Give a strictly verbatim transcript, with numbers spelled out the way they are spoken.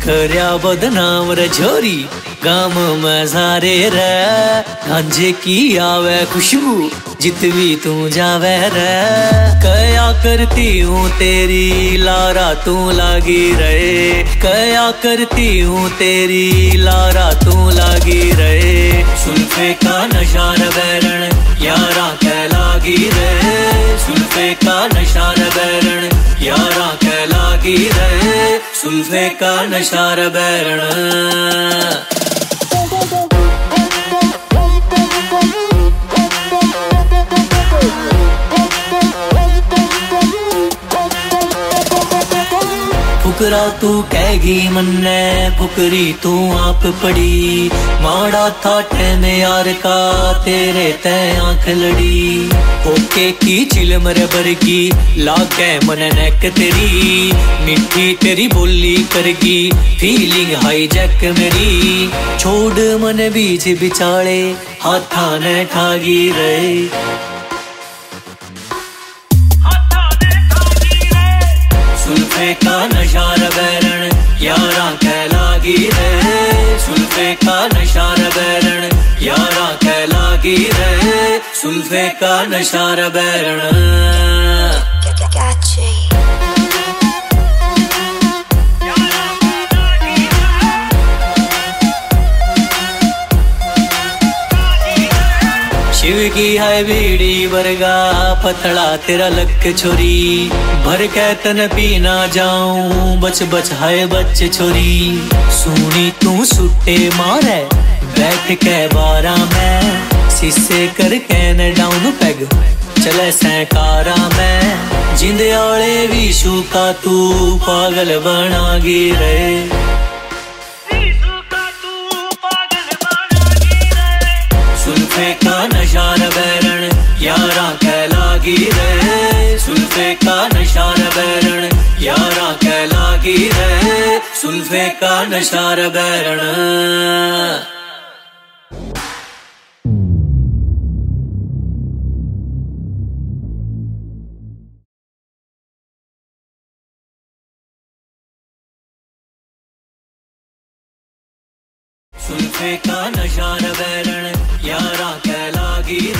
करया बदनाम रे छोरी गाम में सारे रे गांजे की आवे खुशबू जितवी तू जावे रे कया करती हूँ तेरी लारा तू लागी रहे कया करती हूँ तेरी लारा तू लागी रहे सुल्फे का नशा रे बैरण यारा कै लागी रहे सुल्फे का नशा रे बैरण यारा कै लागी रहे सुल्फे का नशा रे बैरण फुकरा तू कहेगी मन्ने फुकरी तू आप पड़ी माड़ा था टैने यार का तेरे तय आंख लड़ी ओके की चिलमर बरगी लागे मन नेक तेरी मिठी तेरी बोली करगी फीलिंग हाईजैक मेरी छोड़ मन बीच बिचाले हाथा ने ठागी रहे सुल्फे का नशा रे बैरण यारा कै लागी रहे सुल्फे का नशा रे बैरण यारा कै लागी रहे सुल्फे का नशा रे बैरण शिव की है बीड़ी वर्गा पतला तेरा लक छोरी भर के तन पीना जाऊं बच बच है बच छोरी सुनी तू सुट्टे मारे बैठ के बारा में शीशे करके न डाउन पैग चले सैकारा में जिंद आले विशु का तू पागल बना गिरे सुल्फे का नशा रे बैरण यारा कै लागी रहे सुल्फे का नशा रे बैरण यारा कै लागी रहे सुल्फे का नशा रे बैरण सुल्फे का नशा रे बैरण यारा कै लागी